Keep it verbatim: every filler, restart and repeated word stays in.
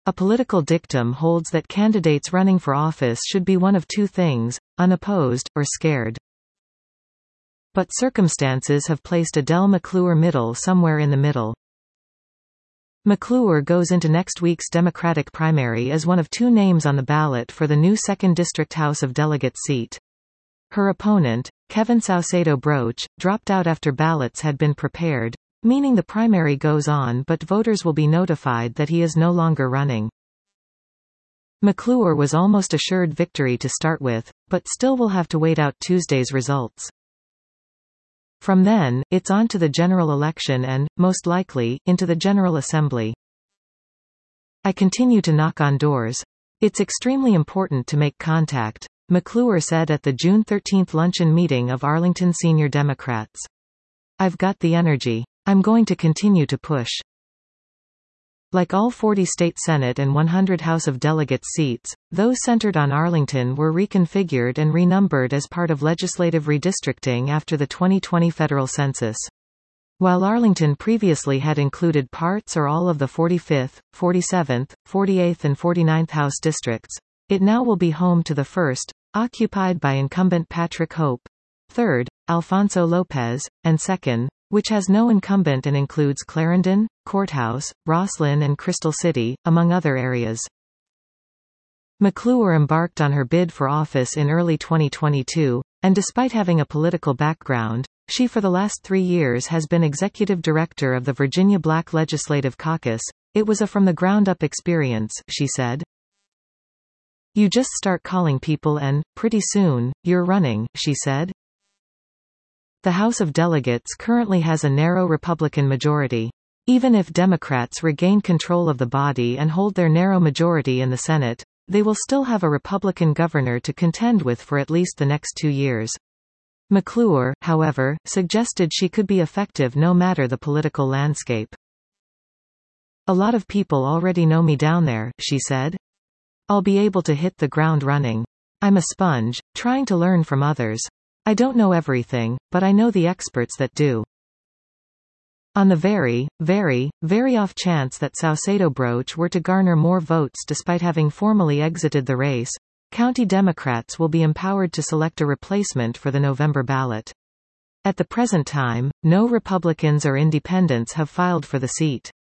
A political dictum holds that candidates running for office should be one of two things: unopposed, or scared. But circumstances have placed Adele McClure middle somewhere in the middle. McClure goes into next week's Democratic primary as one of two names on the ballot for the new second District House of Delegates seat. Her opponent, Kevin Saucedo Broach, dropped out after ballots had been prepared, meaning the primary goes on but voters will be notified that he is no longer running. McClure was almost assured victory to start with, but still will have to wait out Tuesday's results. From then, it's on to the general election and, most likely, into the General Assembly. I continue to knock on doors. It's extremely important to make contact, McClure said at the June thirteenth luncheon meeting of Arlington senior Democrats. I've got the energy. I'm going to continue to push. Like all forty state Senate and one hundred House of Delegates seats, those centered on Arlington were reconfigured and renumbered as part of legislative redistricting after the twenty twenty federal census. While Arlington previously had included parts or all of the forty-fifth, forty-seventh, forty-eighth and forty-ninth House districts, it now will be home to the first, occupied by incumbent Patrick Hope, third, Alfonso Lopez, and second, which has no incumbent and includes Clarendon, Courthouse, Rosslyn and Crystal City, among other areas. McClure embarked on her bid for office in early twenty twenty-two, and despite having a political background, she for the last three years has been executive director of the Virginia Black Legislative Caucus. It was a from-the-ground-up experience, she said. You just start calling people and, pretty soon, you're running, she said. The House of Delegates currently has a narrow Republican majority. Even if Democrats regain control of the body and hold their narrow majority in the Senate, they will still have a Republican governor to contend with for at least the next two years. McClure, however, suggested she could be effective no matter the political landscape. A lot of people already know me down there, she said. I'll be able to hit the ground running. I'm a sponge, trying to learn from others. I don't know everything, but I know the experts that do. On the very, very, very off chance that Saucedo Broach were to garner more votes despite having formally exited the race, county Democrats will be empowered to select a replacement for the November ballot. At the present time, no Republicans or independents have filed for the seat.